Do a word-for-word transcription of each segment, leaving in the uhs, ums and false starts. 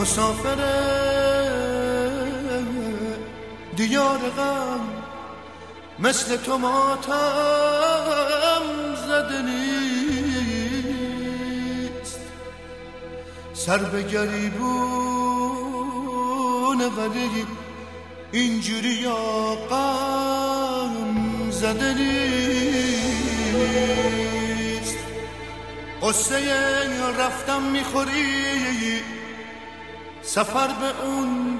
مسافر دیار غم مثل تو ماتم زده نیست، سر به گریبونه ولی اینجوری یا غم زده نیست. قصه رفتم میخوری سفر به اون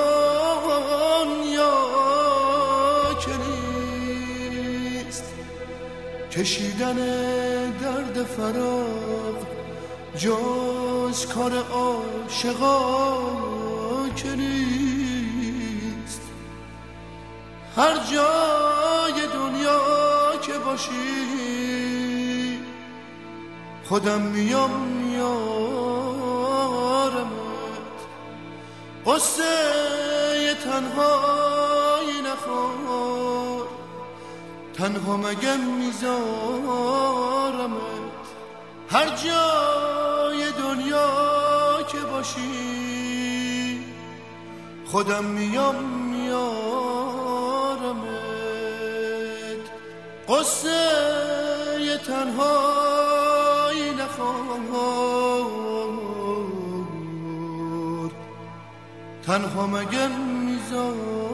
دنیا که نیست، کشیدن درد فراق جز کار عاشقا که نیست. هر جای دنیا که باشی خودم میام میارمت، قصه تنهایی نخور، تنها مگه میذارمت. هر جای دنیا که باشی خودم میام میارمت، قصه تنهایی نخور، تنها مگه میذارمت.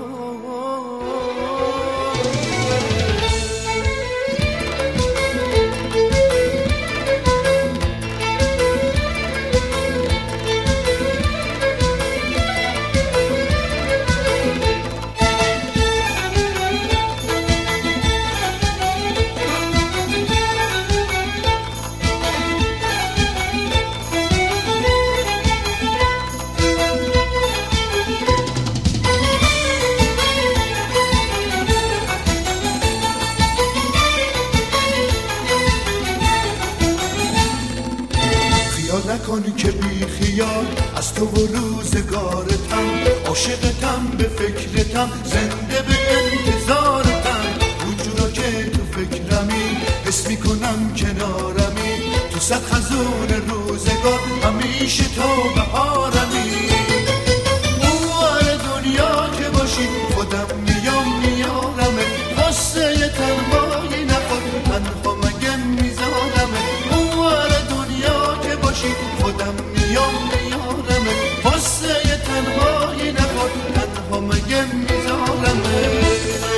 نکن که بی خیال از تو و روزگارتم، عاشقتم به فکرتم، زنده به انتظارتم. اونجورا که تو فکرمی حس میکنم کنارمی، تو صد خزون روزگار همیشه تو بهارمی. اوه دنیا که باشی خودم میام میارمه، قصه تنهایی نخور، تنها مگه میذارمه. اوه دنیا که باشی خودم میام میارمه، قصه تنهایی نخور، تنها مگه میذارمه.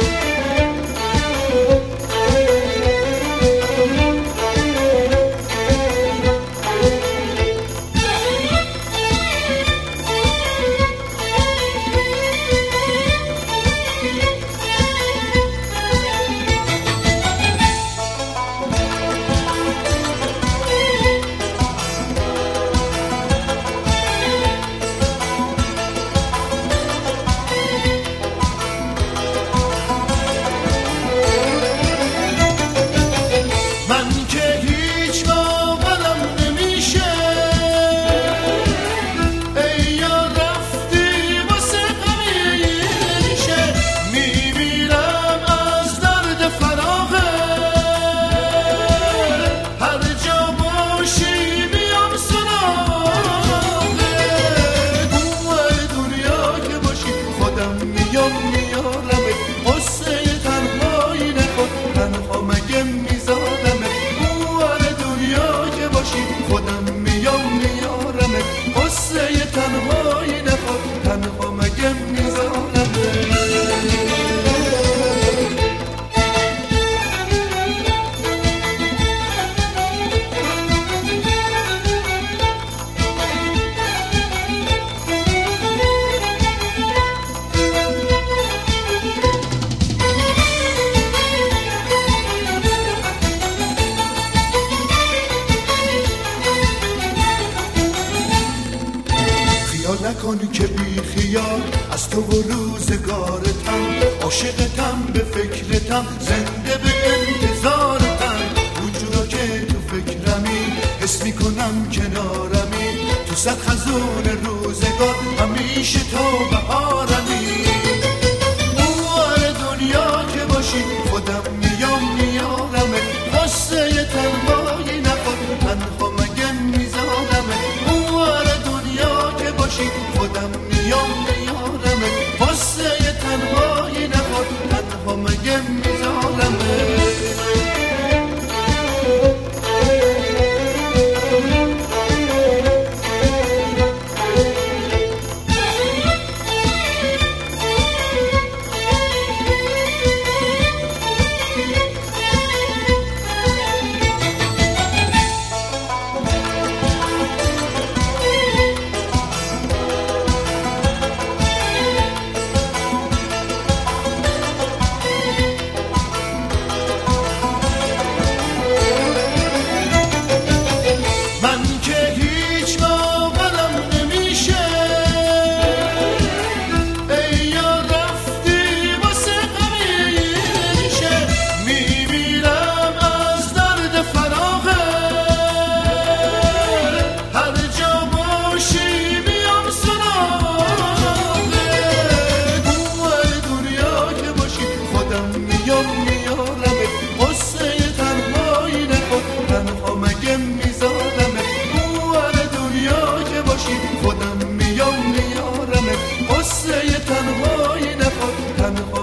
نکن که بی خیال از تو و روزگارتم، عاشقتم به فکرتم، زنده به انتظارتم. اونجورا که تو فکرمی حس میکنم کنارمی، تو صد خزون روزگار همیشه تو بهارمی. اوه دنیا که باشی خودم میام میارمه، قصه تنهایی نخور، تنها مگه میذارمه. اوه دنیا که باشی خودم میام میارمت قصه تنهایی نخواد تنها